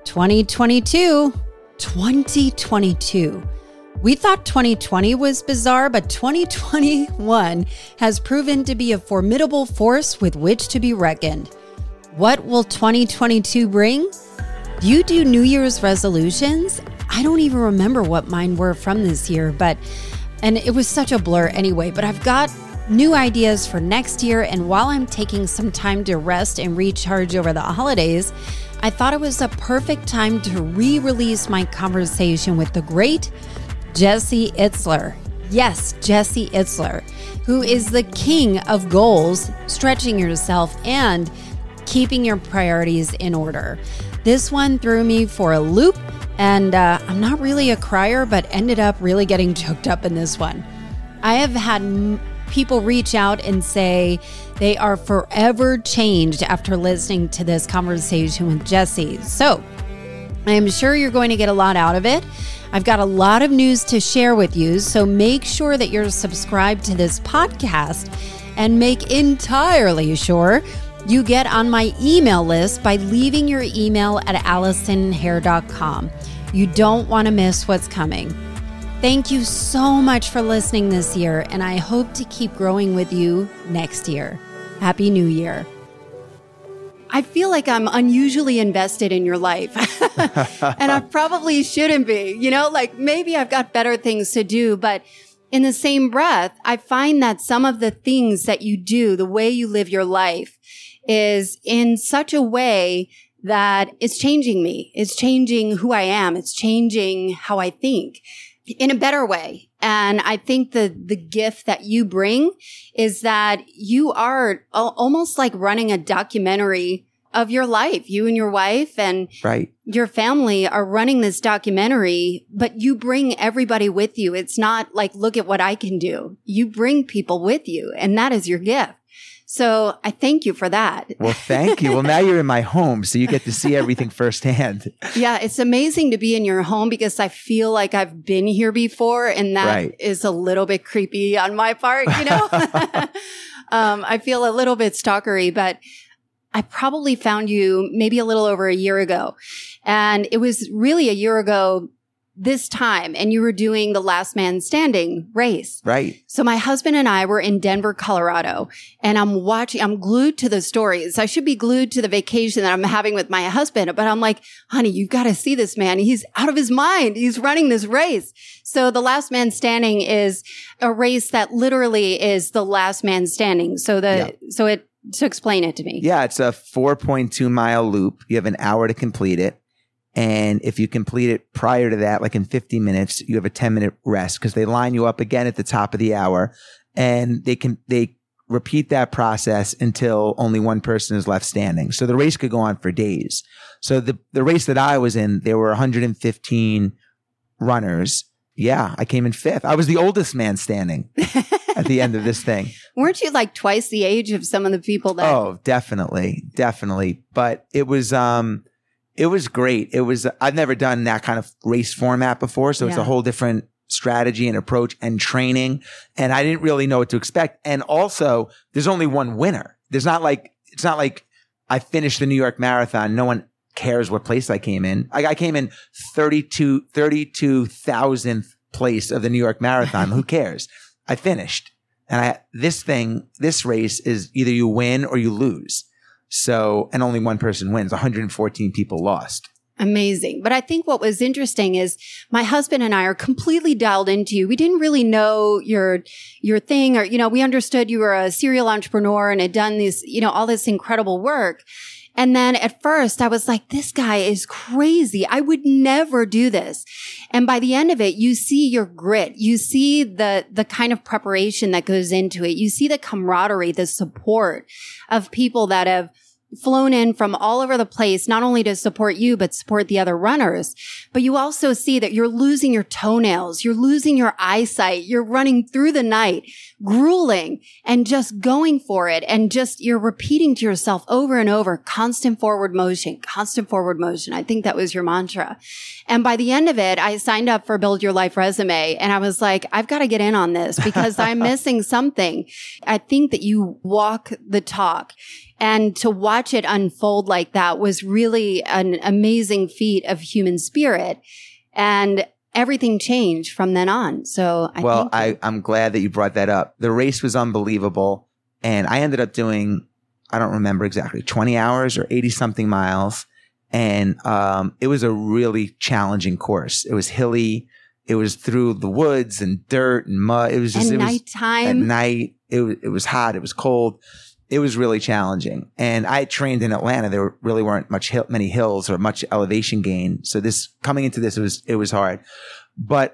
2022. 2022. We thought 2020 was bizarre, but 2021 has proven to be a formidable force with which to be reckoned. What will 2022 bring? Do you do New Year's resolutions? I don't even remember what mine were from this year, and it was such a blur anyway, but I've got new ideas for next year. And while I'm taking some time to rest and recharge over the holidays, I thought it was a perfect time to re-release my conversation with the great Jesse Itzler. Yes, Jesse Itzler, who is the king of goals, stretching yourself, and keeping your priorities in order. This one threw me for a loop, and I'm not really a crier, but ended up really getting choked up in this one. I have had people reach out and say they are forever changed after listening to this conversation with Jesse. So I am sure you're going to get a lot out of it. I've got a lot of news to share with you, so make sure that you're subscribed to this podcast and make entirely sure you get on my email list by leaving your email at AllisonHair.com. You don't want to miss what's coming. Thank you so much for listening this year, and I hope to keep growing with you next year. Happy New Year. I feel like I'm unusually invested in your life, and I probably shouldn't be. Maybe I've got better things to do, but in the same breath, I find that some of the things that you do, the way you live your life, is in such a way that it's changing me. It's changing who I am. It's changing how I think in a better way. And I think the gift that you bring is that you are almost like running a documentary of your life. You and your wife and your family are running this documentary, but you bring everybody with you. It's not like, look at what I can do. You bring people with you, and that is your gift. So I thank you for that. Well, thank you. Well, now you're in my home, so you get to see everything firsthand. Yeah, it's amazing to be in your home because I feel like I've been here before, and that is a little bit creepy on my part, I feel a little bit stalkery, but I probably found you maybe a little over a year ago. And it was really a year ago this time, and you were doing the Last Man Standing race. Right. So my husband and I were in Denver, Colorado, and I'm glued to the stories. I should be glued to the vacation that I'm having with my husband, but I'm like, honey, you've got to see this man. He's out of his mind. He's running this race. So the Last Man Standing is a race that literally is the last man standing. So explain it to me. Yeah, it's a 4.2 mile loop. You have an hour to complete it. And if you complete it prior to that, like in 50 minutes, you have a 10-minute rest because they line you up again at the top of the hour, and they repeat that process until only one person is left standing. So the race could go on for days. So the race that I was in, there were 115 runners. Yeah, I came in fifth. I was the oldest man standing at the end of this thing. Weren't you like twice the age of some of the people that? Oh, definitely. But it was great. I've never done that kind of race format before. So it's a whole different strategy and approach and training. And I didn't really know what to expect. And also there's only one winner. It's not like I finished the New York Marathon. No one cares what place I came in. I came in 32,000th place of the New York Marathon. Who cares? I finished. And this race is either you win or you lose. So, and only one person wins. 114 people lost. Amazing. But I think what was interesting is my husband and I are completely dialed into you. We didn't really know your thing, or, we understood you were a serial entrepreneur and had done this, all this incredible work. And then at first I was like, this guy is crazy. I would never do this. And by the end of it, you see your grit. You see the kind of preparation that goes into it. You see the camaraderie, the support of people that have flown in from all over the place, not only to support you, but support the other runners. But you also see that you're losing your toenails. You're losing your eyesight. You're running through the night, grueling and just going for it. And just you're repeating to yourself over and over, constant forward motion, constant forward motion. I think that was your mantra. And by the end of it, I signed up for Build Your Life Resume. And I was like, I've got to get in on this because I'm missing something. I think that you walk the talk. And to watch it unfold like that was really an amazing feat of human spirit. And everything changed from then on. So I'm glad that you brought that up. The race was unbelievable. And I ended up doing, I don't remember exactly, 20 hours or 80 something miles. And it was a really challenging course. It was hilly. It was through the woods and dirt and mud. It was just nighttime. At night. It was hot. It was cold. It was really challenging. And I trained in Atlanta. There really weren't many hills or much elevation gain. So coming into this, it was hard. But,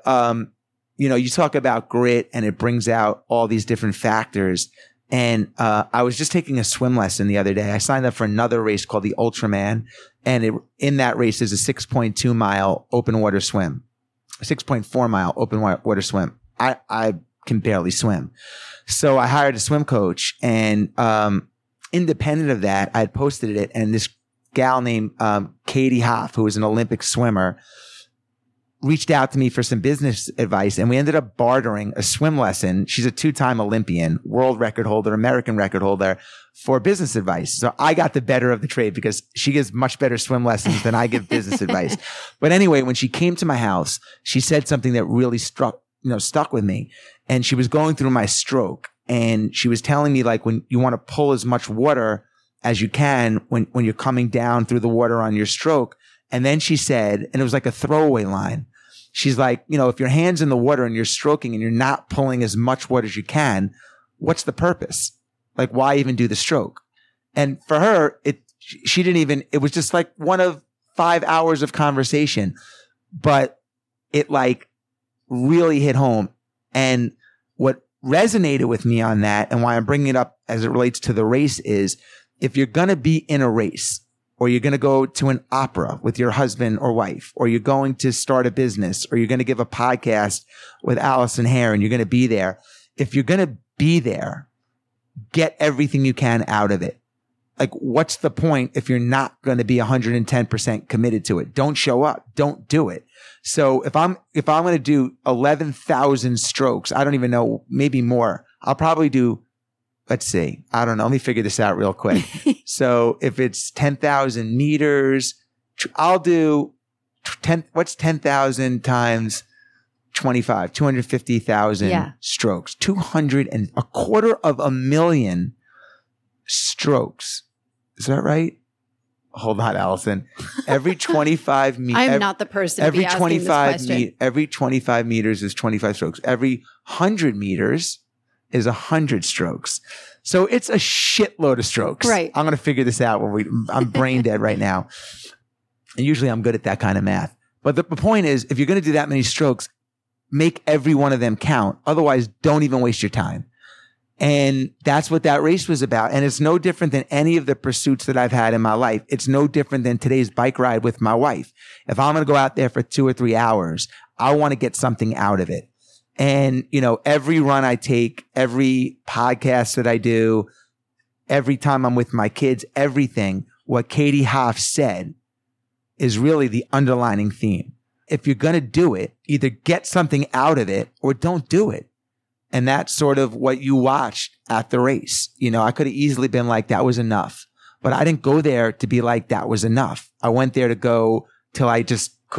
you talk about grit and it brings out all these different factors. And, I was just taking a swim lesson the other day. I signed up for another race called the Ultraman. And in that race, there's a 6.2 mile open water swim, a 6.4 mile open water swim. I can barely swim. So I hired a swim coach, and independent of that, I had posted it, and this gal named Katie Hoff, who was an Olympic swimmer, reached out to me for some business advice, and we ended up bartering a swim lesson. She's a 2-time Olympian, world record holder, American record holder, for business advice. So I got the better of the trade because she gives much better swim lessons than I give business advice. But anyway, when she came to my house, she said something that really stuck with me. And she was going through my stroke, and she was telling me, like, when you want to pull as much water as you can when you're coming down through the water on your stroke. And then she said, and it was like a throwaway line. She's like, if your hand's in the water and you're stroking and you're not pulling as much water as you can, what's the purpose? Like, why even do the stroke? And for her, it was just like one of 5 hours of conversation, but it like really hit home. And what resonated with me on that, and why I'm bringing it up as it relates to the race, is if you're going to be in a race, or you're going to go to an opera with your husband or wife, or you're going to start a business, or you're going to give a podcast with Allison Hare and you're going to be there. If you're going to be there, get everything you can out of it. Like, what's the point if you're not going to be 110% committed to it? Don't show up. Don't do it. So if I'm going to do 11,000 strokes, I don't even know, maybe more. I'll probably do, let's see, I don't know. Let me figure this out real quick. So if it's 10,000 meters, I'll do what's 10,000 times 25, 250,000 strokes, 225,000 strokes. Is that right? Hold on, Allison. Every 25 meters. I'm not the person to be asking this question. Every 25 meters is 25 strokes. Every 100 meters is 100 strokes. So it's a shitload of strokes. Right. I'm going to figure this out I'm brain dead right now. And usually I'm good at that kind of math. But the point is, if you're going to do that many strokes, make every one of them count. Otherwise, don't even waste your time. And that's what that race was about. And it's no different than any of the pursuits that I've had in my life. It's no different than today's bike ride with my wife. If I'm going to go out there for 2 or 3 hours, I want to get something out of it. And, every run I take, every podcast that I do, every time I'm with my kids, everything, what Katie Hoff said is really the underlining theme. If you're going to do it, either get something out of it or don't do it. And that's sort of what you watched at the race. I could have easily been like, that was enough. But I didn't go there to be like, that was enough. I went there to go till I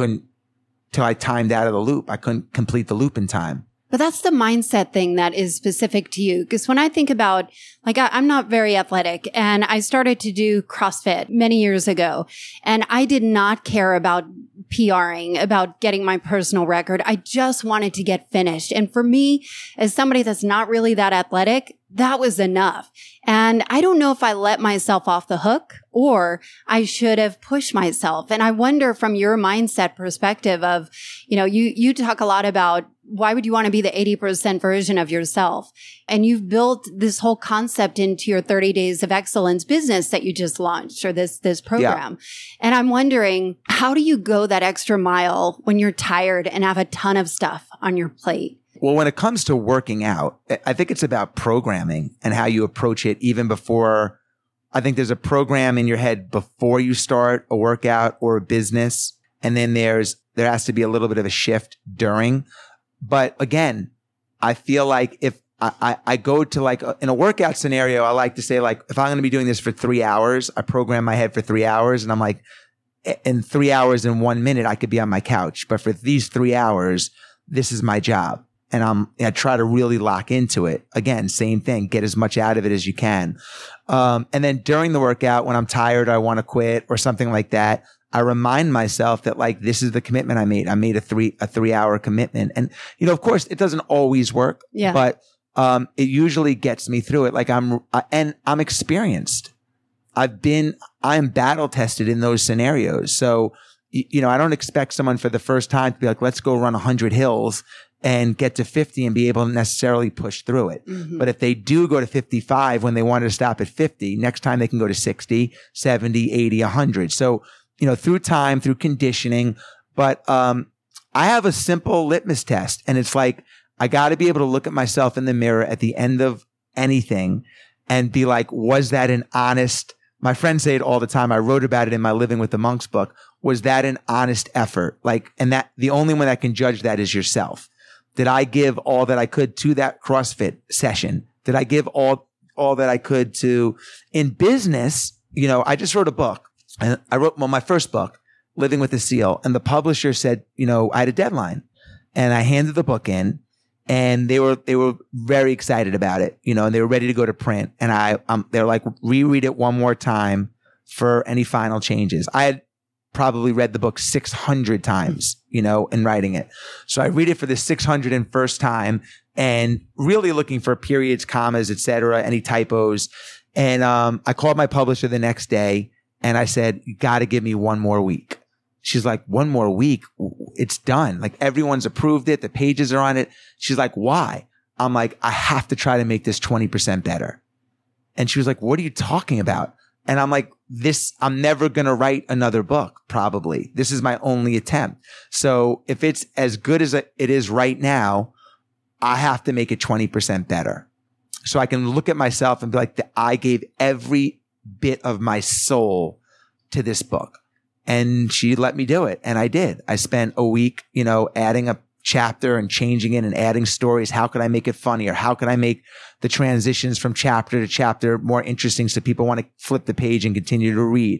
timed out of the loop. I couldn't complete the loop in time. But that's the mindset thing that is specific to you. Because when I think about, I'm not very athletic, and I started to do CrossFit many years ago, and I did not care about PRing, about getting my personal record. I just wanted to get finished. And for me, as somebody that's not really that athletic, that was enough. And I don't know if I let myself off the hook or I should have pushed myself. And I wonder, from your mindset perspective of, you talk a lot about, why would you want to be the 80% version of yourself? And you've built this whole concept into your 30 Days of Excellence business that you just launched, or this program. Yeah. And I'm wondering, how do you go that extra mile when you're tired and have a ton of stuff on your plate? Well, when it comes to working out, I think it's about programming and how you approach it even before. I think there's a program in your head before you start a workout or a business. And then there has to be a little bit of a shift during. But again, I feel like if I go to like in a workout scenario, I like to say like, if I'm going to be doing this for 3 hours, I program my head for 3 hours and I'm like, in 3 hours and 1 minute, I could be on my couch. But for these 3 hours, this is my job. And I try to really lock into it. Again, same thing, get as much out of it as you can. And then during the workout, when I'm tired, I want to quit or something like that, I remind myself that like, this is the commitment I made. I made a 3 hour commitment. And, of course it doesn't always work, but it usually gets me through it. Like I'm experienced. I'm battle tested in those scenarios. So, I don't expect someone for the first time to be like, let's go run 100 hills and get to 50 and be able to necessarily push through it. Mm-hmm. But if they do go to 55 when they wanted to stop at 50, next time they can go to 60, 70, 80, 100. So, through time, through conditioning. But I have a simple litmus test, and it's like, I got to be able to look at myself in the mirror at the end of anything and be like, was that an honest, my friends say it all the time. I wrote about it in my Living with the Monks book. Was that an honest effort? Like, and that the only one that can judge that is yourself. Did I give all that I could to that CrossFit session? Did I give all that I could to in business? I just wrote a book, and I wrote my first book, Living with the SEAL, and the publisher said, I had a deadline, and I handed the book in. And they were very excited about it, and they were ready to go to print. And they're like, reread it one more time for any final changes. I had probably read the book 600 times, in writing it. So I read it for the 601st time and really looking for periods, commas, etc., any typos. And I called my publisher the next day and I said, you got to give me one more week. She's like, 1 more week? It's done. Like everyone's approved it. The pages are on it. She's like, why? I'm like, I have to try to make this 20% better. And she was like, what are you talking about? And I'm like, I'm never going to write another book, probably. This is my only attempt. So if it's as good as it is right now, I have to make it 20% better. So I can look at myself and be like, I gave every bit of my soul to this book. And she let me do it. And I did. I spent a week, adding a chapter and changing it and adding stories. How could I make it funnier? How could I make the transitions from chapter to chapter more interesting so people want to flip the page and continue to read?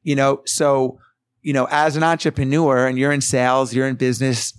So, as an entrepreneur and you're in sales, you're in business,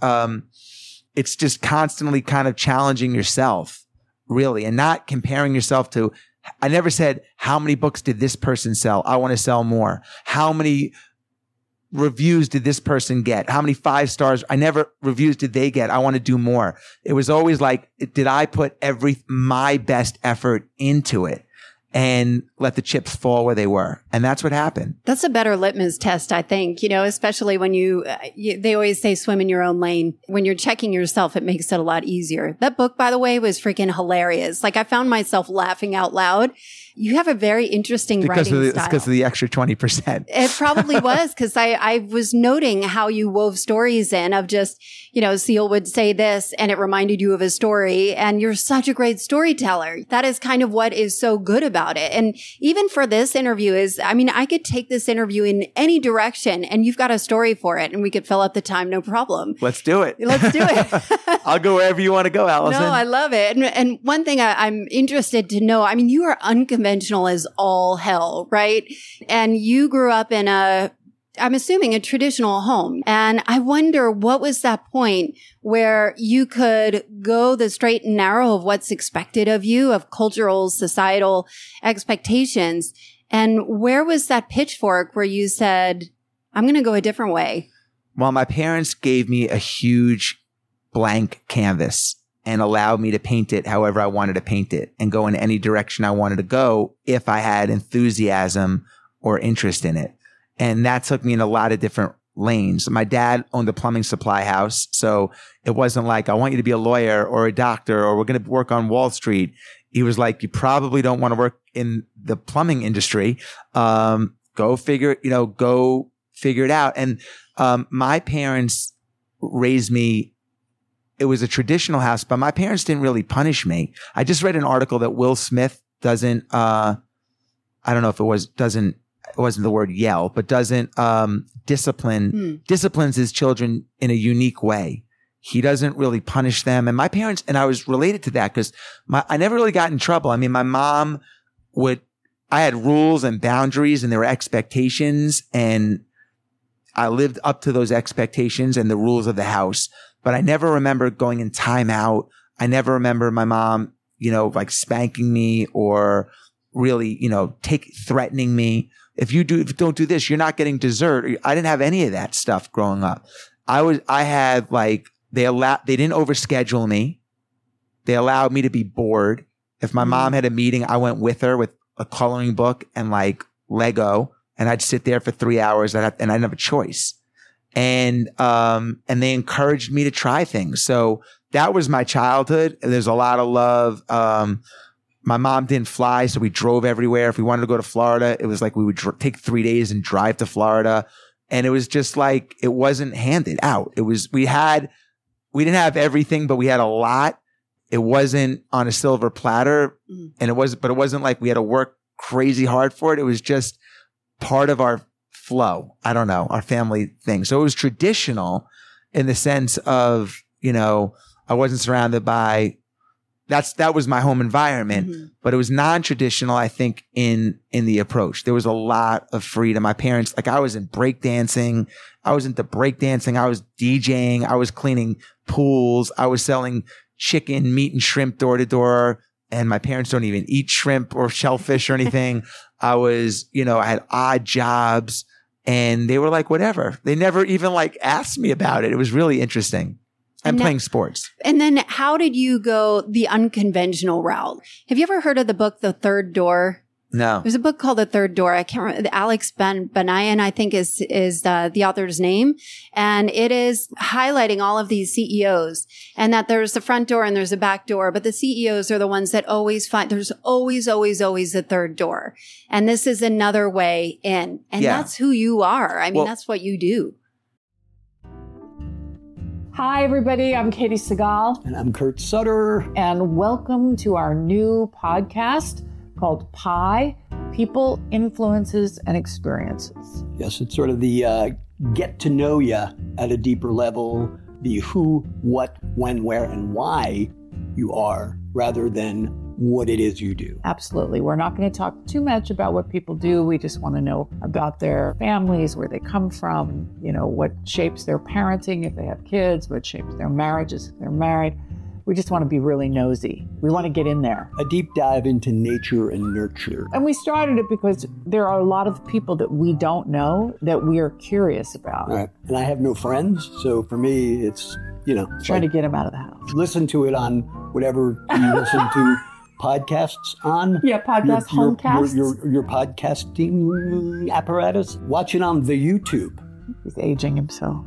it's just constantly kind of challenging yourself, really, and not comparing yourself to, I never said, how many books did this person sell? I want to sell more. How many reviews did this person get? How many 5 stars? Reviews did they get? I want to do more. It was always like, did I put my best effort into it and let the chips fall where they were? And that's what happened. That's a better litmus test, I think, especially when they always say swim in your own lane. When you're checking yourself, it makes it a lot easier. That book, by the way, was freaking hilarious. Like I found myself laughing out loud. You have a very interesting writing style. It's because of the extra 20%. It probably was, because I was noting how you wove stories in of just, Seal would say this and it reminded you of a story, and you're such a great storyteller. That is kind of what is so good about it. And even for this interview I could take this interview in any direction and you've got a story for it and we could fill up the time, no problem. Let's do it. Let's do it. I'll go wherever you want to go, Allison. No, I love it. And one thing I'm interested to know, you are unconventional as all hell, right? And you grew up in I'm assuming a traditional home. And I wonder, what was that point where you could go the straight and narrow of what's expected of you, of cultural, societal expectations? And where was that pitchfork where you said, I'm going to go a different way? Well, my parents gave me a huge blank canvas and allowed me to paint it however I wanted to paint it and go in any direction I wanted to go if I had enthusiasm or interest in it. And that took me in a lot of different lanes. My dad owned a plumbing supply house. So it wasn't like, I want you to be a lawyer or a doctor or we're going to work on Wall Street. He was like, you probably don't want to work in the plumbing industry. Go figure it out. And my parents raised me. It was a traditional house, but my parents didn't really punish me. I just read an article that Will Smith doesn't, I don't know if it wasn't the word yell, but doesn't disciplines his children in a unique way. He doesn't really punish them. And my parents, and I was related to that because I never really got in trouble. I mean, my mom I had rules and boundaries and there were expectations, and I lived up to those expectations and the rules of the house. But I never remember going in timeout. I never remember my mom, like spanking me or really, threatening me. If you don't do this, you're not getting dessert. I didn't have any of that stuff growing up. I had like, they didn't overschedule me. They allowed me to be bored. If my mom had a meeting, I went with her with a coloring book and like Lego, and I'd sit there for 3 hours and I didn't have a choice. And they encouraged me to try things. So that was my childhood. There's a lot of love. My mom didn't fly, so we drove everywhere. If we wanted to go to Florida, it was like we would take 3 days and drive to Florida. And it was just like, it wasn't handed out. We didn't have everything, but we had a lot. It wasn't on a silver platter, and it wasn't like we had to work crazy hard for it. It was just part of our flow. I don't know, our family thing. So it was traditional in the sense of, I wasn't surrounded by, that was my home environment, but it was non-traditional, I think, in the approach. There was a lot of freedom. My parents, like I was in breakdancing. I was into breakdancing. I was DJing. I was cleaning pools. I was selling chicken, meat, and shrimp door to door. And my parents don't even eat shrimp or shellfish or anything. I had odd jobs, and they were like, whatever. They never even like asked me about it. It was really interesting. And playing sports. And then how did you go the unconventional route? Have you ever heard of the book, The Third Door? No. There's a book called The Third Door. I can't remember. Alex Banayan, I think is the author's name. And it is highlighting all of these CEOs, and that there's the front door and there's a back door, but the CEOs are the ones that always find there's always a third door. And this is another way in. And that's who you are. I mean, that's what you do. Hi, everybody. I'm Katie Segal. And I'm Kurt Sutter. And welcome to our new podcast called PIE, People, Influences, and Experiences. Yes, it's sort of the get to know you at a deeper level, the who, what, when, where, and why you are, rather than what it is you do. Absolutely. We're not going to talk too much about what people do. We just want to know about their families, where they come from, what shapes their parenting if they have kids, what shapes their marriages if they're married. We just want to be really nosy. We want to get in there. A deep dive into nature and nurture. And we started it because there are a lot of people that we don't know that we are curious about. Right. And I have no friends, so for me, it's, trying to get them out of the house. Listen to it on whatever you listen to podcasts on. Yeah, homecasts. Your podcasting apparatus. Watch it on the YouTube. He's aging himself.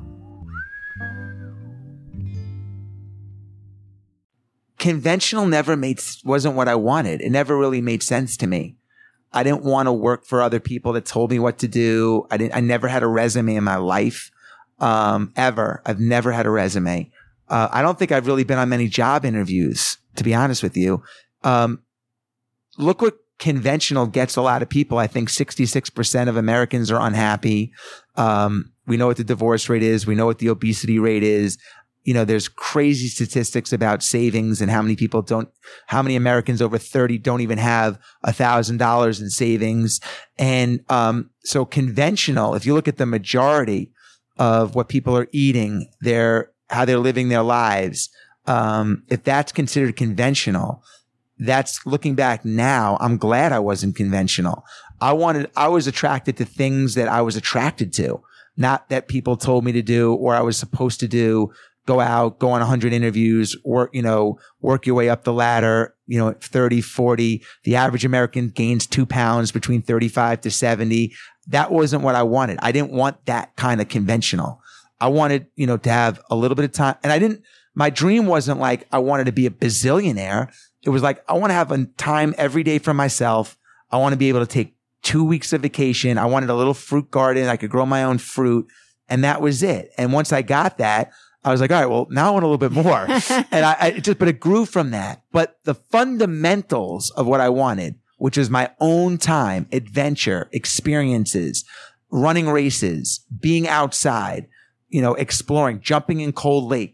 Conventional wasn't what I wanted. It never really made sense to me. I didn't want to work for other people that told me what to do. I never had a resume in my life, ever. I've never had a resume. I don't think I've really been on many job interviews, to be honest with you. Look what conventional gets a lot of people. I think 66% of Americans are unhappy. We know what the divorce rate is. We know what the obesity rate is. There's crazy statistics about savings and how many Americans over 30 don't even have $1,000 in savings. And, so conventional, if you look at the majority of what people are eating, how they're living their lives, if that's considered conventional, that's looking back now, I'm glad I wasn't conventional. I was attracted to things that I was attracted to, not that people told me to do or I was supposed to do. Go out, go on 100 interviews, work your way up the ladder, 30, 40. The average American gains 2 pounds between 35 to 70. That wasn't what I wanted. I didn't want that kind of conventional. I wanted, to have a little bit of time. And my dream wasn't like I wanted to be a bazillionaire. It was like, I want to have a time every day for myself. I want to be able to take 2 weeks of vacation. I wanted a little fruit garden. I could grow my own fruit. And that was it. And once I got that, I was like, all right, well, now I want a little bit more. And but it grew from that. But the fundamentals of what I wanted, which is my own time, adventure, experiences, running races, being outside, exploring, jumping in cold lakes,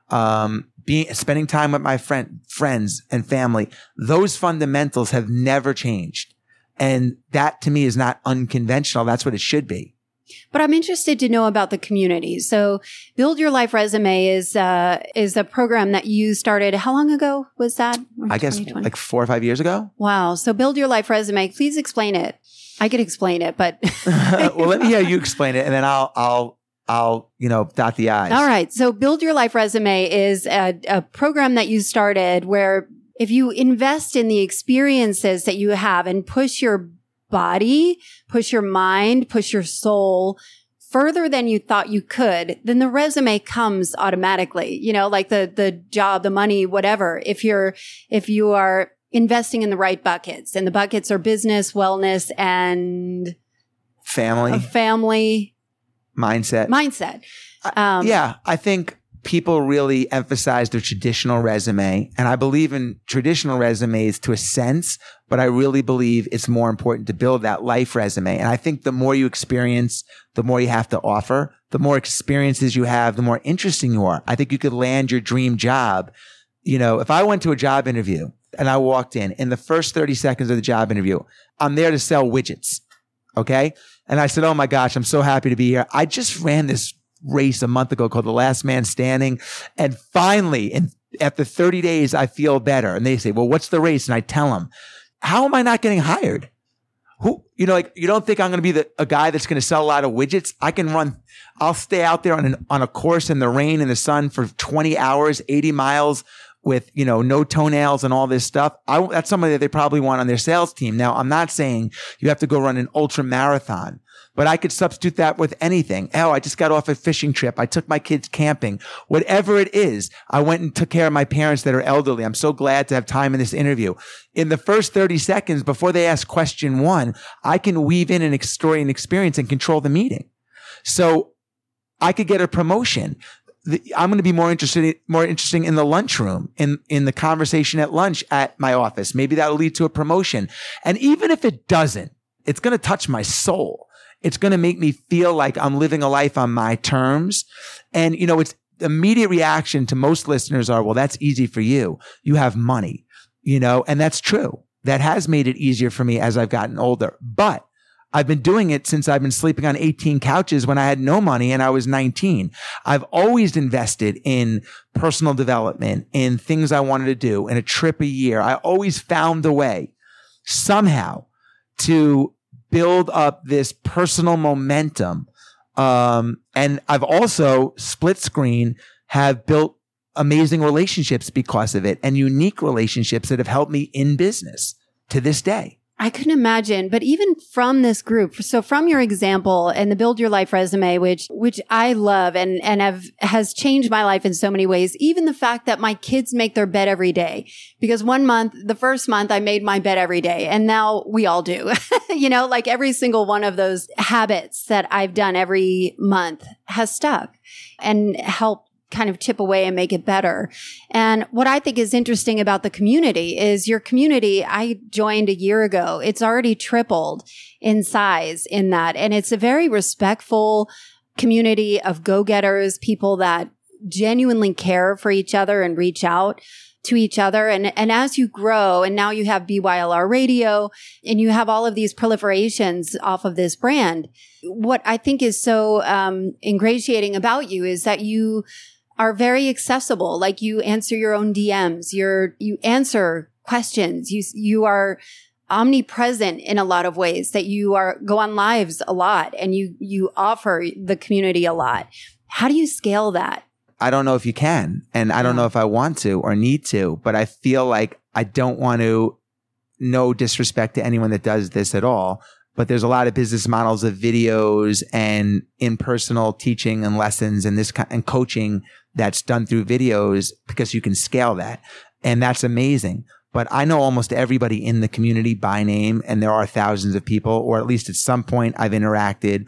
spending time with my friends and family, those fundamentals have never changed. And that to me is not unconventional. That's what it should be. But I'm interested to know about the community. So Build Your Life Resume is a program that you started. How long ago was that? I guess like 4 or 5 years ago. Wow. So Build Your Life Resume, please explain it. I could explain it, but well, let me hear you explain it, and then I'll dot the I's. All right. So Build Your Life Resume is a program that you started where if you invest in the experiences that you have and push your body, push your mind, push your soul further than you thought you could, then the resume comes automatically, like the job, the money, whatever. If you are investing in the right buckets, and the buckets are business, wellness, and family. Mindset. Yeah, I think people really emphasize the traditional resume, and I believe in traditional resumes to a sense, but I really believe it's more important to build that life resume. And I think the more you experience, the more you have to offer. The more experiences you have, the more interesting you are. I think you could land your dream job. If I went to a job interview and I walked in the first 30 seconds of the job interview, I'm there to sell widgets. Okay. And I said, oh my gosh, I'm so happy to be here. I just ran this race a month ago called The Last Man Standing. And finally, after 30 days, I feel better. And they say, well, what's the race? And I tell them, how am I not getting hired? You don't think I'm going to be a guy that's going to sell a lot of widgets? I'll stay out there on a course in the rain and the sun for 20 hours, 80 miles with, no toenails and all this stuff. That's somebody that they probably want on their sales team. Now, I'm not saying you have to go run an ultra marathon, but I could substitute that with anything. Oh, I just got off a fishing trip. I took my kids camping. Whatever it is, I went and took care of my parents that are elderly. I'm so glad to have time in this interview. In the first 30 seconds before they ask question 1, I can weave in an story and experience and control the meeting. So I could get a promotion. I'm going to be more interesting in the lunchroom, in the conversation at lunch at my office. Maybe that'll lead to a promotion. And even if it doesn't, it's going to touch my soul. It's going to make me feel like I'm living a life on my terms. And, it's the immediate reaction to most listeners are, well, that's easy for you. You have money, and that's true. That has made it easier for me as I've gotten older. But I've been doing it since I've been sleeping on 18 couches when I had no money and I was 19. I've always invested in personal development, in things I wanted to do, in a trip a year. I always found a way somehow to build up this personal momentum. And I've also split screen have built amazing relationships because of it, and unique relationships that have helped me in business to this day. I couldn't imagine, but even from this group, so from your example and the Build Your Life Resume, which I love and has changed my life in so many ways, even the fact that my kids make their bed every day, because the first month I made my bed every day, and now we all do, like every single one of those habits that I've done every month has stuck and helped kind of chip away and make it better. And what I think is interesting about the community is your community, I joined a year ago. It's already tripled in size in that. And it's a very respectful community of go-getters, people that genuinely care for each other and reach out to each other. And as you grow, and now you have BYLR Radio and you have all of these proliferations off of this brand, what I think is so ingratiating about you is that you are very accessible. Like you answer your own DMs, you answer questions, you are omnipresent in a lot of ways, that you go on lives a lot, and you offer the community a lot. How do you scale that? I don't know if you can, and I don't know if I want to or need to, but I feel like I don't want to, no disrespect to anyone that does this at all, but there's a lot of business models of videos and in-personal teaching and lessons and and coaching that's done through videos, because you can scale that. And that's amazing. But I know almost everybody in the community by name, and there are thousands of people, or at least at some point I've interacted.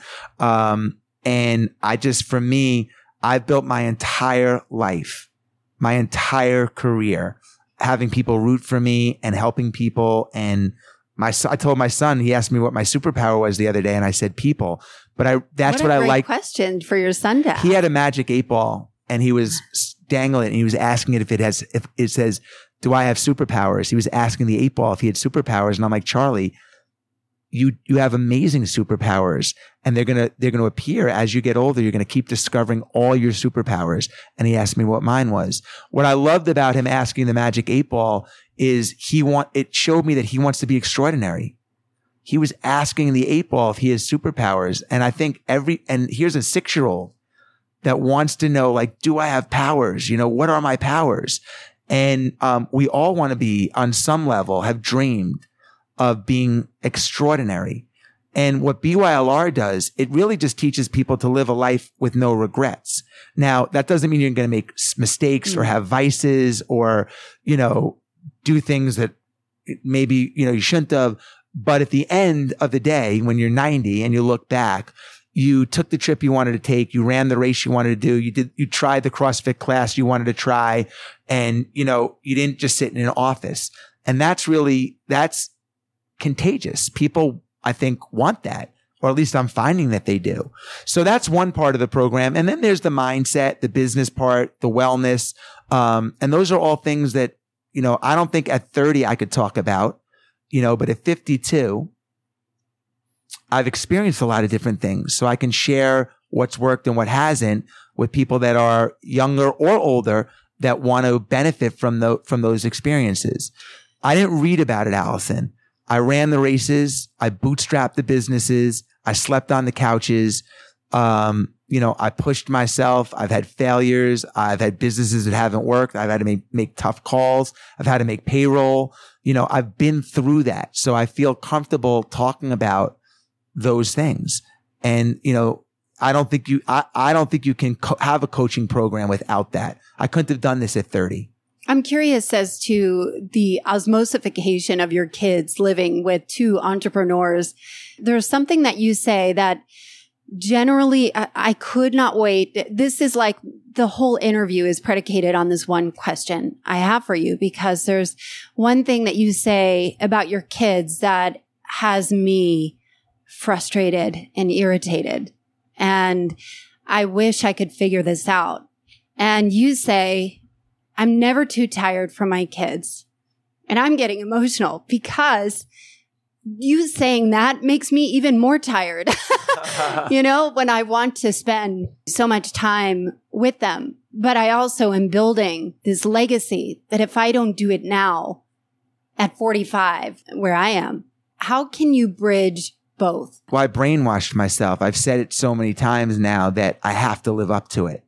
And for me, I've built my entire life, my entire career, having people root for me and helping people. And I told my son, he asked me what my superpower was the other day, and I said people. But that's what I like. Question for your son to ask. He had a magic 8 ball, and he was dangling it and he was asking it if it says, do I have superpowers? He was asking the 8 Ball if he had superpowers. And I'm like, Charlie, you have amazing superpowers, and they're going to appear as you get older. You're going to keep discovering all your superpowers. And he asked me what mine was. What I loved about him asking the Magic 8 Ball is it showed me that he wants to be extraordinary. He was asking the 8 Ball if he has superpowers. And I think and here's a 6-year-old that wants to know, like, do I have powers? What are my powers? And, we all want to be, on some level, have dreamed of being extraordinary. And what BYLR does, it really just teaches people to live a life with no regrets. Now, that doesn't mean you're going to make mistakes or have vices or, do things that maybe, you shouldn't have. But at the end of the day, when you're 90 and you look back, you took the trip you wanted to take, you ran the race you wanted to do, you tried the CrossFit class you wanted to try, and, you didn't just sit in an office. And that's contagious. People, I think, want that, or at least I'm finding that they do. So that's one part of the program. And then there's the mindset, the business part, the wellness. And those are all things that, I don't think at 30 I could talk about, but at 52, I've experienced a lot of different things. So I can share what's worked and what hasn't with people that are younger or older that want to benefit from those experiences. I didn't read about it, Allison. I ran the races. I bootstrapped the businesses. I slept on the couches. I pushed myself. I've had failures. I've had businesses that haven't worked. I've had to make tough calls. I've had to make payroll. I've been through that. So I feel comfortable talking about those things. And, I don't think you can have a coaching program without that. I couldn't have done this at 30. I'm curious as to the osmosification of your kids living with 2 entrepreneurs. There's something that you say that generally I could not wait. This is like the whole interview is predicated on this one question I have for you, because there's one thing that you say about your kids that has me frustrated and irritated. And I wish I could figure this out. And you say, I'm never too tired for my kids. And I'm getting emotional because you saying that makes me even more tired. When I want to spend so much time with them, but I also am building this legacy that if I don't do it now at 45, where I am, how can you bridge both? Well, I brainwashed myself. I've said it so many times now that I have to live up to it.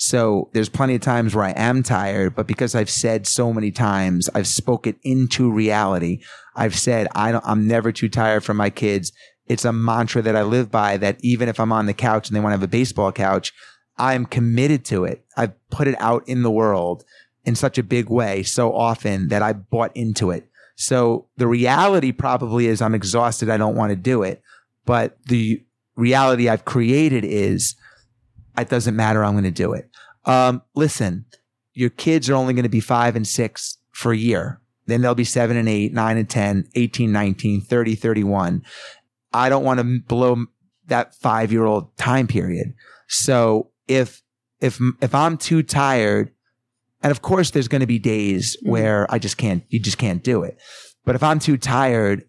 So there's plenty of times where I am tired, but because I've said so many times, I've spoken into reality. I've said, I'm never too tired for my kids. It's a mantra that I live by, that even if I'm on the couch and they want to have a baseball couch, I'm committed to it. I've put it out in the world in such a big way so often that I bought into it. So the reality probably is I'm exhausted. I don't want to do it. But the reality I've created is it doesn't matter. I'm going to do it. Listen, your kids are only going to be 5 and 6 for a year. Then they'll be 7 and 8, 9 and 10, 18, 19, 30, 31. I don't want to blow that 5-year-old time period. So if I'm too tired, and of course there's going to be days where you just can't do it. But if I'm too tired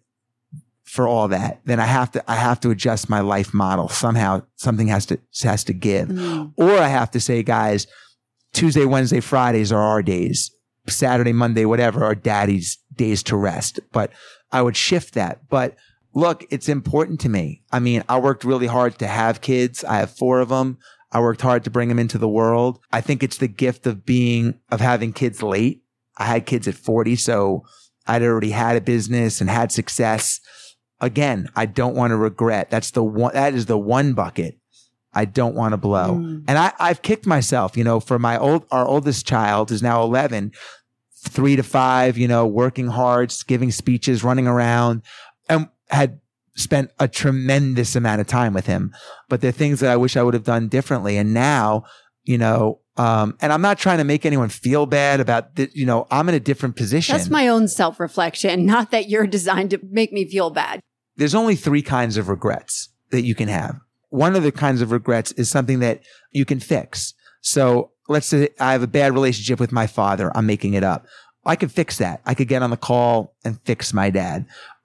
for all that, then I have to adjust my life model. Somehow something has to give. Or I have to say, guys, Tuesday, Wednesday, Fridays are our days. Saturday, Monday, whatever, are daddy's days to rest. But I would shift that. But look, it's important to me. I mean, I worked really hard to have kids. I have 4 of them. I worked hard to bring them into the world. I think it's the gift of having kids late. I had kids at 40, so I'd already had a business and had success. Again, I don't want to regret. That is the one bucket I don't want to blow. And I've kicked myself, for our oldest child is now 11, 3 to 5, working hard, giving speeches, running around, and had spent a tremendous amount of time with him. But there are things that I wish I would have done differently. And now, and I'm not trying to make anyone feel bad about that. I'm in a different position. That's my own self-reflection, not that you're designed to make me feel bad. There's only 3 kinds of regrets that you can have. One of the kinds of regrets is something that you can fix. So let's say I have a bad relationship with my father. I'm making it up. I could fix that. I could get on the call and fix my dad.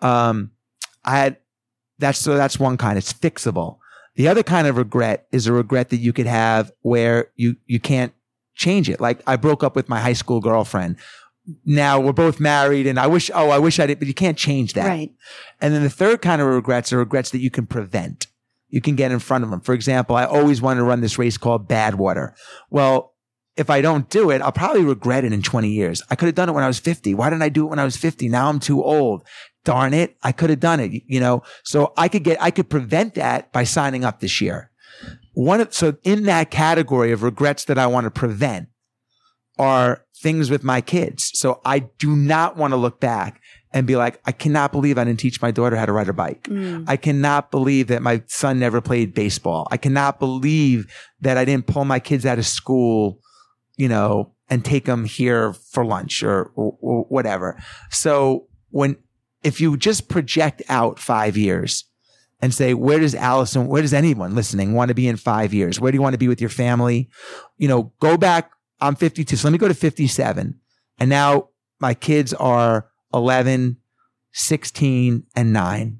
That's one kind. It's fixable. The other kind of regret is a regret that you could have where you can't change it. Like I broke up with my high school girlfriend. Now we're both married and I wish I did, but you can't change that. Right. And then the third kind of regrets are regrets that you can prevent. You can get in front of them. For example, I always wanted to run this race called Badwater. Well, if I don't do it, I'll probably regret it in 20 years. I could have done it when I was 50. Why didn't I do it when I was 50? Now I'm too old. Darn it. I could have done it, so I could prevent that by signing up this year. So in that category of regrets that I want to prevent are things with my kids. So I do not want to look back and be like, I cannot believe I didn't teach my daughter how to ride a bike. I cannot believe that my son never played baseball. I cannot believe that I didn't pull my kids out of school, and take them here for lunch or whatever. So if you just project out 5 years and say, where does anyone listening want to be in 5 years? Where do you want to be with your family? Go back. I'm 52. So let me go to 57. And now my kids are 11, 16, and 9.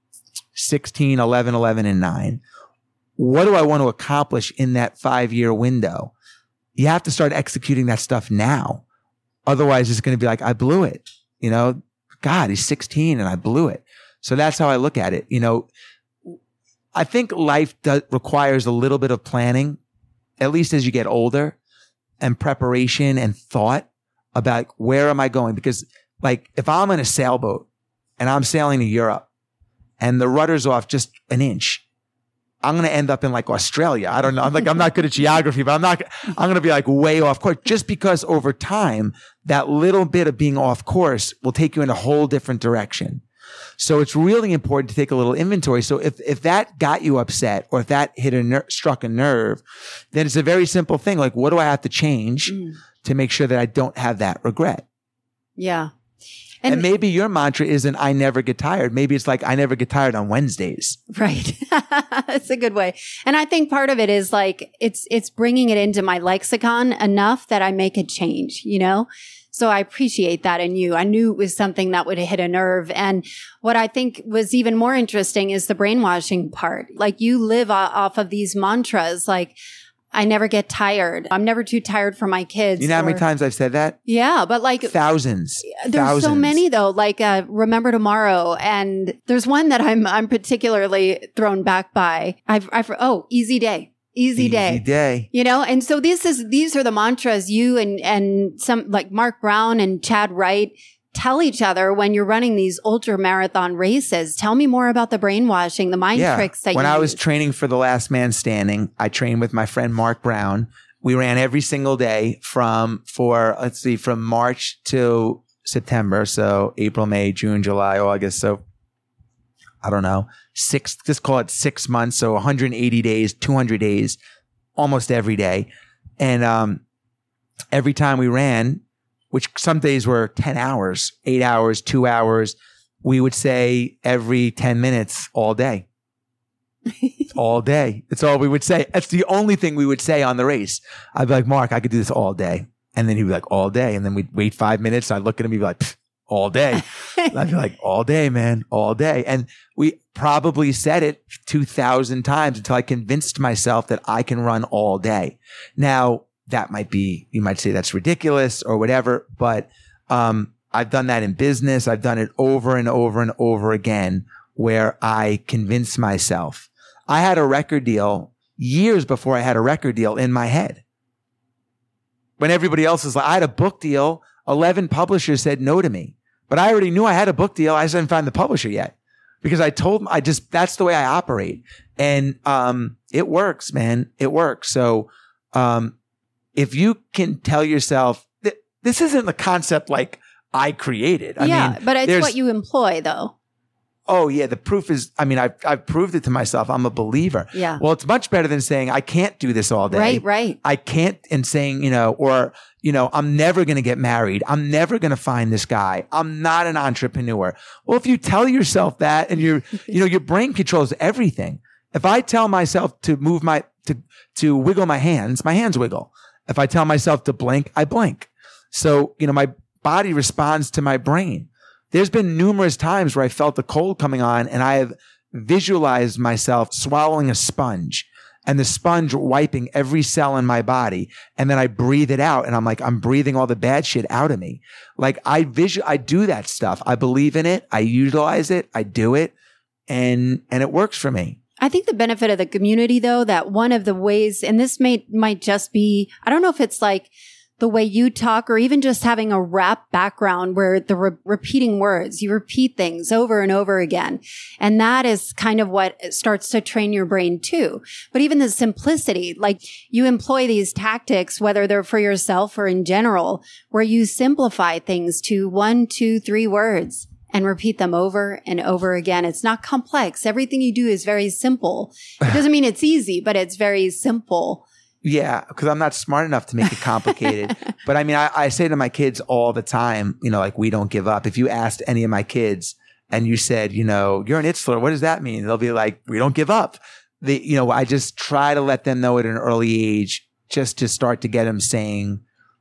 16, 11, 11, and 9. What do I want to accomplish in that 5-year window? You have to start executing that stuff now. Otherwise, it's going to be like, I blew it. God, he's 16 and I blew it. So that's how I look at it. I think life requires a little bit of planning, at least as you get older, and preparation and thought about where am I going? Because if I'm in a sailboat and I'm sailing to Europe and the rudder's off just an inch, I'm going to end up in Australia. I don't know. I'm not good at geography, but I'm going to be way off course just because over time, that little bit of being off course will take you in a whole different direction. So it's really important to take a little inventory. So if that got you upset or if that struck a nerve, then it's a very simple thing. What do I have to change to make sure that I don't have that regret? Yeah. And maybe your mantra isn't, I never get tired. Maybe it's I never get tired on Wednesdays. Right. That's a good way. And I think part of it is it's bringing it into my lexicon enough that I make a change, So I appreciate that in you. I knew it was something that would hit a nerve. And what I think was even more interesting is the brainwashing part. You live off of these mantras, I never get tired. I'm never too tired for my kids. You know how many times I've said that? Yeah, but thousands. There's so many though. Remember Tomorrow, and there's one that I'm particularly thrown back by. Easy Day. Easy day. And so these are the mantras you and some Mark Brown and Chad Wright tell each other when you're running these ultra marathon races. Tell me more about the brainwashing, the mind tricks that when I was training for The Last Man Standing, I trained with my friend Mark Brown. We ran every single day from March to September. So April, May, June, July, August. So I don't know, just call it 6 months. So 180 days, 200 days, almost every day. And every time we ran, which some days were 10 hours, 8 hours, 2 hours, we would say every 10 minutes all day. All day. That's all we would say. That's the only thing we would say on the race. I'd be like, Mark, I could do this all day. And then he'd be like, all day. And then we'd wait 5 minutes. I'd look at him, he'd be like, all day. And I'd be like, all day, man, all day. And we probably said it 2,000 times until I convinced myself that I can run all day. Now, that might be, you might say that's ridiculous or whatever, but I've done that in business. I've done it over and over and over again where I convince myself. I had a record deal years before I had a record deal in my head. When everybody else was I had a book deal, 11 publishers said no to me, but I already knew I had a book deal. I just didn't find the publisher yet because I told them that's the way I operate. And it works, man. It works. So if you can tell yourself that this isn't the concept I created. I mean, but it's what you employ though. Oh yeah. The proof is, I've proved it to myself. I'm a believer. Yeah. Well, it's much better than saying I can't do this all day. Right. I can't, and saying, I'm never going to get married. I'm never going to find this guy. I'm not an entrepreneur. Well, if you tell yourself that and your brain controls everything. If I tell myself to move to wiggle my hands wiggle. If I tell myself to blink, I blink. So, my body responds to my brain. There's been numerous times where I felt the cold coming on and I have visualized myself swallowing a sponge and the sponge wiping every cell in my body. And then I breathe it out and I'm breathing all the bad shit out of me. Like I do that stuff. I believe in it. I utilize it. I do it and it works for me. I think the benefit of the community, though, that one of the ways, and this might just be, I don't know if it's like the way you talk or even just having a rap background where the repeating words, you repeat things over and over again. And that is kind of what starts to train your brain too. But even the simplicity, like you employ these tactics, whether they're for yourself or in general, where you simplify things to 1, 2, 3 words. And repeat them over and over again. It's not complex. Everything you do is very simple. It doesn't mean it's easy, but it's very simple. Yeah, because I'm not smart enough to make it complicated. But I mean, I say to my kids all the time, like we don't give up. If you asked any of my kids and you said, you're an Itzler, what does that mean? They'll be like, we don't give up. I just try to let them know at an early age, just to start to get them saying,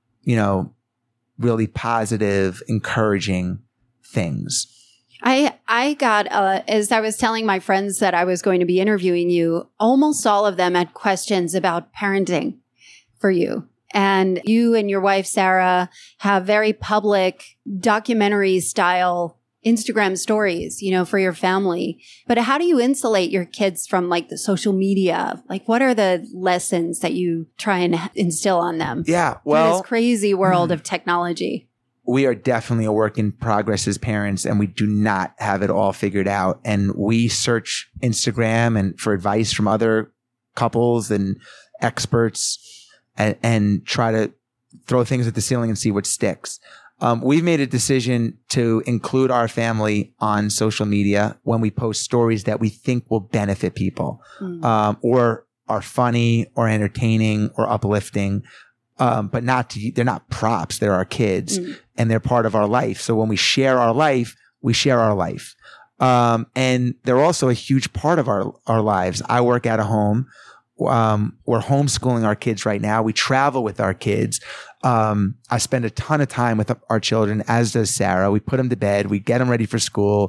really positive, encouraging things. I got, as I was telling my friends that I was going to be interviewing you, almost all of them had questions about parenting for you. And you and your wife, Sarah, have very public documentary style Instagram stories, for your family. But how do you insulate your kids from like the social media? Like what are the lessons that you try and instill on them? Yeah. Well, in this crazy world of technology. We are definitely a work in progress as parents, and we do not have it all figured out. And we search Instagram and for advice from other couples and experts and try to throw things at the ceiling and see what sticks. We've made a decision to include our family on social media when we post stories that we think will benefit people, or are funny or entertaining or uplifting. But they're not props. They're our kids and they're part of our life. So when we share our life, we share our life. And they're also a huge part of our lives. I work out of home. We're homeschooling our kids right now. We travel with our kids. I spend a ton of time with our children, as does Sarah. We put them to bed. We get them ready for school.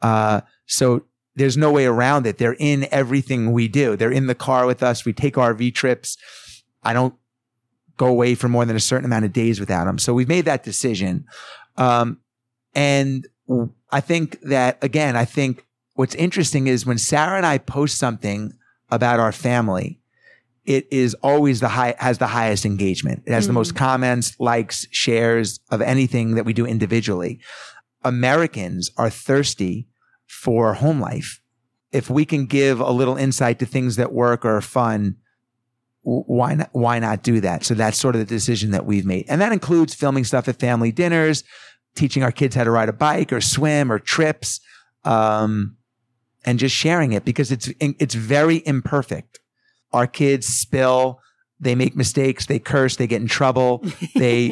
So there's no way around it. They're in everything we do. They're in the car with us. We take RV trips. I don't go away for more than a certain amount of days without them. So we've made that decision. And I think that, again, what's interesting is when Sarah and I post something about our family, it is always has the highest engagement. It has the most comments, likes, shares of anything that we do individually. Americans are thirsty for home life. If we can give a little insight to things that work or are fun, why not do that? So that's sort of the decision that we've made. And that includes filming stuff at family dinners, teaching our kids how to ride a bike or swim or trips, and just sharing it because it's very imperfect. Our kids spill, they make mistakes, they curse, they get in trouble. They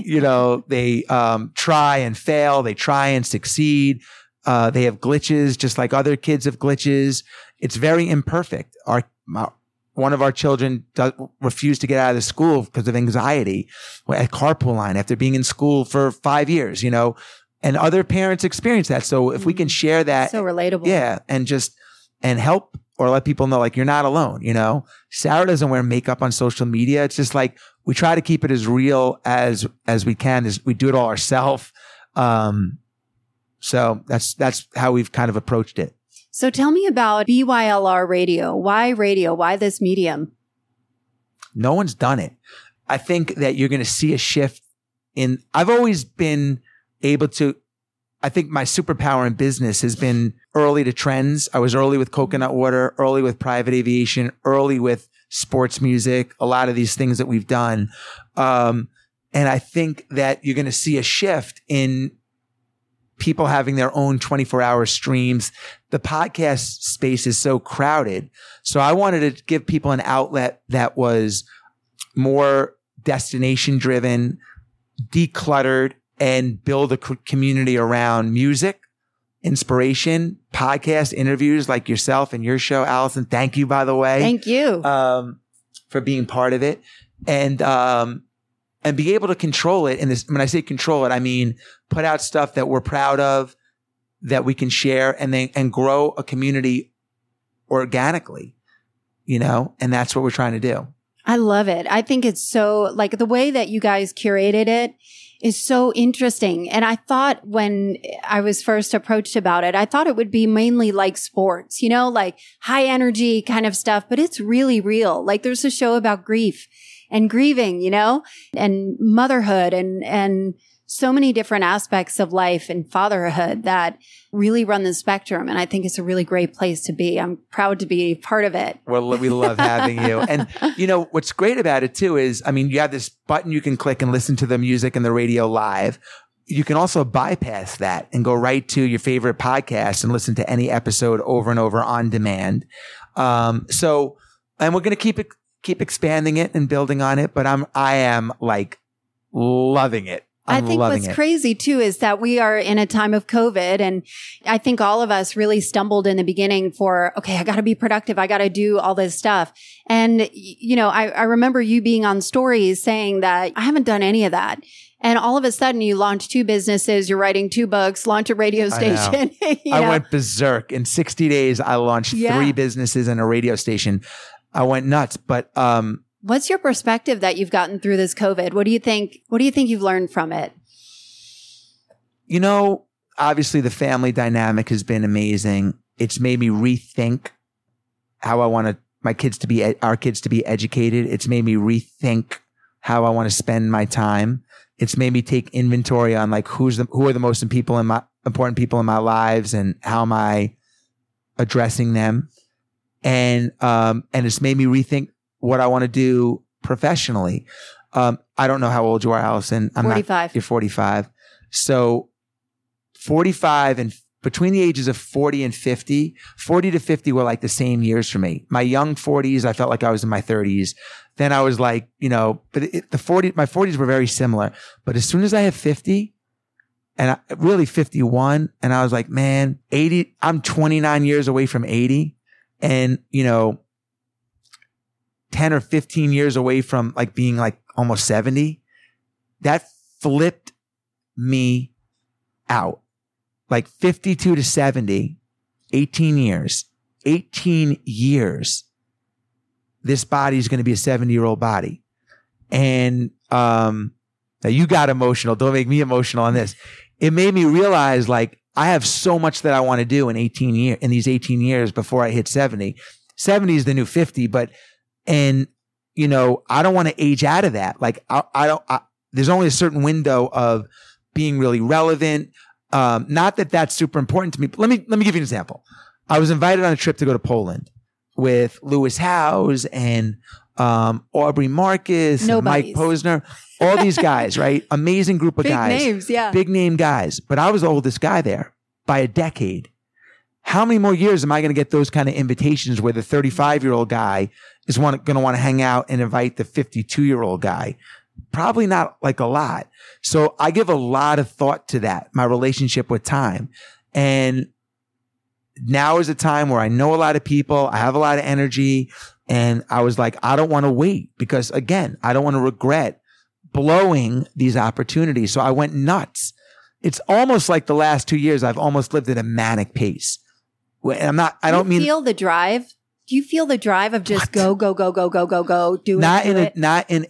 try and fail, they try and succeed. They have glitches just like other kids have glitches. It's very imperfect. One of our children refused to get out of the school because of anxiety at carpool line after being in school for 5 years, and other parents experience that. So if we can share that. So relatable. Yeah. And help or let people know, like, you're not alone, Sarah doesn't wear makeup on social media. It's just like, we try to keep it as real as we can. We do it all ourselves. So that's how we've kind of approached it. So tell me about BYLR radio. Why radio? Why this medium? No one's done it. I think that you're going to see a shift I've always been able to, I think my superpower in business has been early to trends. I was early with coconut water, early with private aviation, early with sports music, a lot of these things that we've done. And I think that you're going to see a shift in people having their own 24-hour streams. The podcast space is so crowded. So I wanted to give people an outlet that was more destination driven, decluttered, and build a community around music, inspiration, podcast interviews like yourself and your show, Allison. Thank you, by the way. Thank you. For being part of it. And and be able to control it. And this, when I say control it, I mean put out stuff that we're proud of, that we can share, and grow a community organically, and that's what we're trying to do. I love it. I think it's so, like, the way that you guys curated it is so interesting. And I thought when I was first approached about it, I thought it would be mainly like sports, like high energy kind of stuff, but it's really real. Like, there's a show about grief and grieving, and motherhood and so many different aspects of life and fatherhood that really run the spectrum. And I think it's a really great place to be. I'm proud to be part of it. Well, we love having you. And what's great about it too is, you have this button you can click and listen to the music and the radio live. You can also bypass that and go right to your favorite podcast and listen to any episode over and over on demand. And we're going to keep expanding it and building on it, but I am like loving it. I think what's crazy too is that we are in a time of COVID, and I think all of us really stumbled in the beginning for, okay, I got to be productive. I got to do all this stuff. And, I remember you being on stories saying that I haven't done any of that. And all of a sudden you launch 2 businesses, you're writing 2 books, launch a radio station. I went berserk. In 60 days, I launched 3 businesses and a radio station. I went nuts, but, what's your perspective that you've gotten through this COVID? What do you think you've learned from it? Obviously the family dynamic has been amazing. It's made me rethink how I want our kids to be educated. It's made me rethink how I want to spend my time. It's made me take inventory on like who are the most important people in my lives and how am I addressing them. And it's made me rethink what I want to do professionally. I don't know how old you are, Allison. I'm 45. You're 45. So 45 and between the ages of 40 and 50, 40 to 50 were like the same years for me. My young 40s, I felt like I was in my 30s. Then I was like, but my 40s were very similar. But as soon as I hit 50 and really 51, and I was like, man, 80, I'm 29 years away from 80. And, 10 or 15 years away from like being like almost 70, that flipped me out. Like 52 to 70, 18 years, this body is going to be a 70-year-old body. And, now you got emotional. Don't make me emotional on this. It made me realize like I have so much that I want to do in these 18 years before I hit 70. 70 is the new 50, but I don't want to age out of that. Like there's only a certain window of being really relevant. Not that that's super important to me, but let me give you an example. I was invited on a trip to go to Poland with Lewis Howes and, Aubrey Marcus, and Mike Posner, all these guys, right? Amazing group of guys. Big names, yeah. Big name guys. But I was the oldest guy there by a decade. How many more years am I going to get those kind of invitations where the 35-year-old guy is going to want to hang out and invite the 52-year-old guy? Probably not like a lot. So I give a lot of thought to that, my relationship with time. And now is a time where I know a lot of people. I have a lot of energy. And I was like, I don't want to wait because again, I don't want to regret blowing these opportunities. So I went nuts. It's almost like the last 2 years, I've almost lived at a manic pace. Do you feel the drive? Do you feel the drive of just go, do it? Not in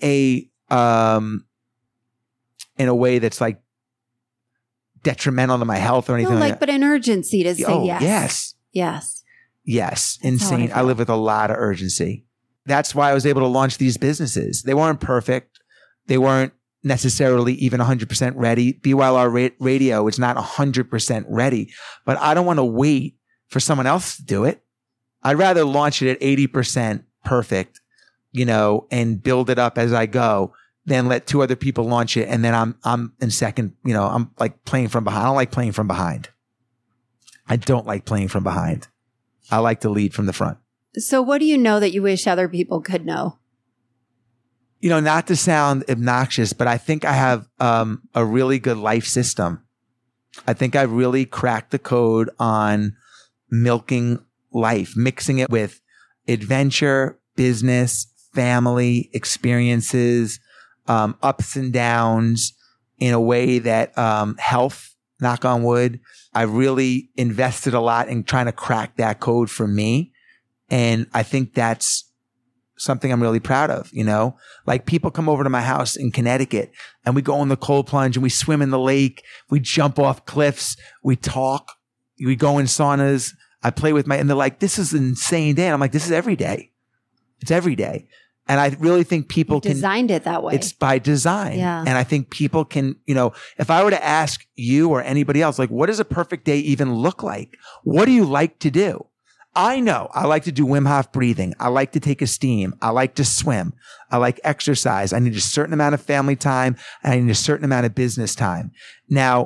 a way that's like detrimental to my health or anything like that. But an urgency to say yes. Yes. Insane. I live with a lot of urgency. That's why I was able to launch these businesses. They weren't perfect. They weren't necessarily even 100% ready. BYLR Radio is not 100% ready, but I don't want to wait for someone else to do it. I'd rather launch it at 80% perfect, and build it up as I go than let 2 other people launch it. And then I'm in second, I'm like playing from behind. I don't like playing from behind. I don't like playing from behind. I like to lead from the front. So what do you know that you wish other people could know? Not to sound obnoxious, but I think I have a really good life system. I think I've really cracked the code on milking life, mixing it with adventure, business, family, experiences, ups and downs in a way that health, knock on wood, I really invested a lot in trying to crack that code for me. And I think that's something I'm really proud of, you know, like people come over to my house in Connecticut and we go in the cold plunge and we swim in the lake. We jump off cliffs. We talk. We go in saunas. I play with and they're like, this is an insane day. And I'm like, this is every day. It's every day. And I really think people designed it that way. It's by design. Yeah. And I think people can, you know, if I were to ask you or anybody else, like, what does a perfect day even look like? What do you like to do? I know I like to do Wim Hof breathing. I like to take a steam. I like to swim. I like exercise. I need a certain amount of family time and I need a certain amount of business time. Now,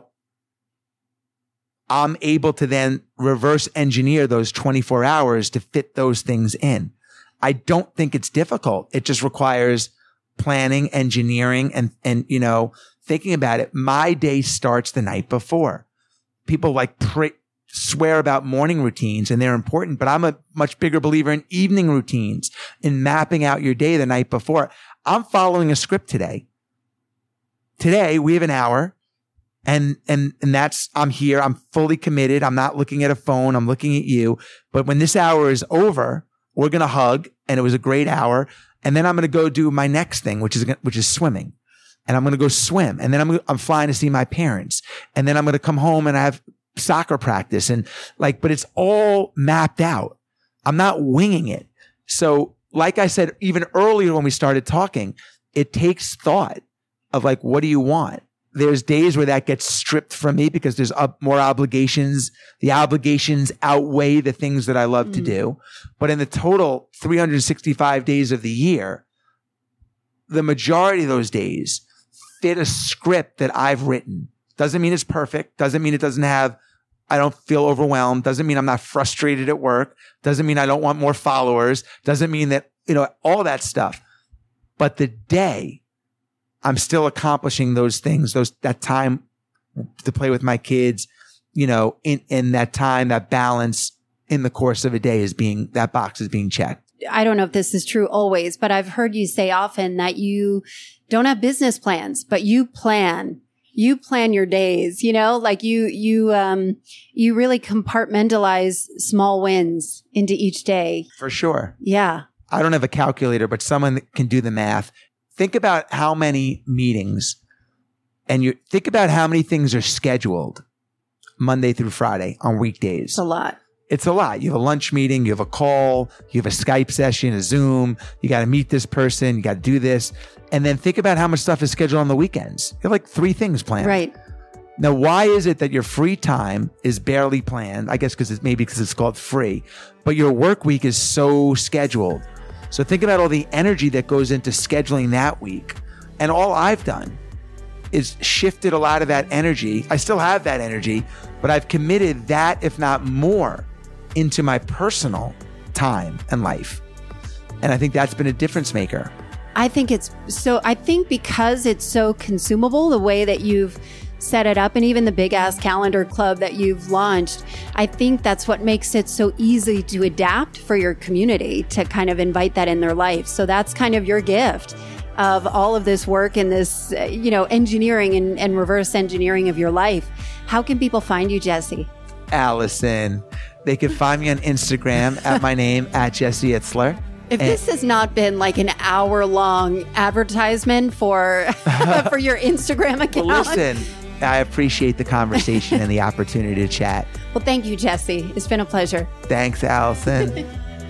I'm able to then reverse engineer those 24 hours to fit those things in. I don't think it's difficult. It just requires planning, engineering, and you know, thinking about it. My day starts the night before. People like swear about morning routines and they're important, but I'm a much bigger believer in evening routines, in mapping out your day the night before. I'm following a script today. Today we have an hour and that's, I'm here. I'm fully committed. I'm not looking at a phone. I'm looking at you. But when this hour is over, we're going to hug and it was a great hour. And then I'm going to go do my next thing, which is swimming. And I'm going to go swim. And then I'm flying to see my parents. And then I'm going to come home and I have soccer practice and but it's all mapped out. I'm not winging it. So like I said, even earlier when we started talking, it takes thought of like, what do you want? There's days where that gets stripped from me because there's more obligations. The obligations outweigh the things that I love to do. But in the total 365 days of the year, the majority of those days fit a script that I've written. Doesn't mean it's perfect. Doesn't mean it doesn't have, I don't feel overwhelmed. Doesn't mean I'm not frustrated at work. Doesn't mean I don't want more followers. Doesn't mean that, you know, all that stuff. But the day I'm still accomplishing those things, that time to play with my kids, you know, in that time, that balance in the course of a day that box is being checked. I don't know if this is true always, but I've heard you say often that you don't have business plans, but you plan your days, you know, like you really compartmentalize small wins into each day. For sure. Yeah. I don't have a calculator, but someone that can do the math. Think about how many meetings and think about how many things are scheduled Monday through Friday on weekdays. It's a lot. It's a lot. You have a lunch meeting, you have a call, you have a Skype session, a Zoom, you got to meet this person, you got to do this. And then think about how much stuff is scheduled on the weekends. You have like 3 things planned. Right. Now, why is it that your free time is barely planned? I guess because it's called free, but your work week is so scheduled. So think about all the energy that goes into scheduling that week. And all I've done is shifted a lot of that energy. I still have that energy, but I've committed that, if not more, into my personal time and life. And I think that's been a difference maker. I think because it's so consumable, the way that you've set it up and even the big ass calendar club that you've launched, I think that's what makes it so easy to adapt for your community to kind of invite that in their life. So that's kind of your gift of all of this work and this, engineering and reverse engineering of your life. How can people find you, Jesse? Allison. They can find me on Instagram at my name, at Jesse Itzler. If this has not been like an hour-long advertisement for for your Instagram account. Well, listen, I appreciate the conversation and the opportunity to chat. Well, thank you, Jesse. It's been a pleasure. Thanks, Allison.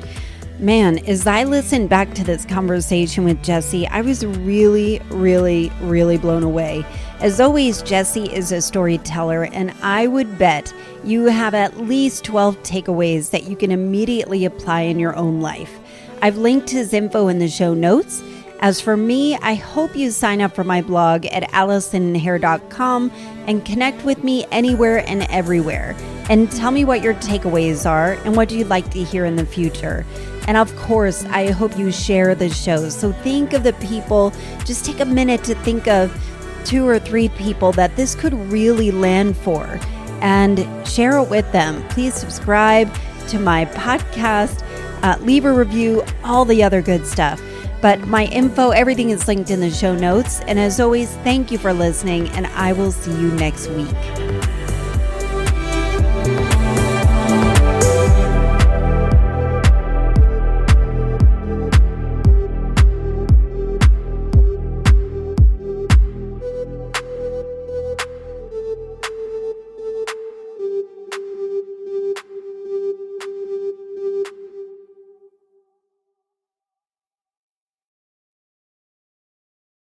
Man, as I listened back to this conversation with Jesse, I was really, really, really blown away. As always, Jesse is a storyteller, and I would bet you have at least 12 takeaways that you can immediately apply in your own life. I've linked his info in the show notes. As for me, I hope you sign up for my blog at AllisonHair.com and connect with me anywhere and everywhere. And tell me what your takeaways are and what you'd like to hear in the future. And of course, I hope you share the show. So think of the people, just take a minute to think of 2 or 3 people that this could really land for and share it with them. Please subscribe to my podcast, leave a review, all the other good stuff. But my info, everything is linked in the show notes. And as always, thank you for listening, and I will see you next week.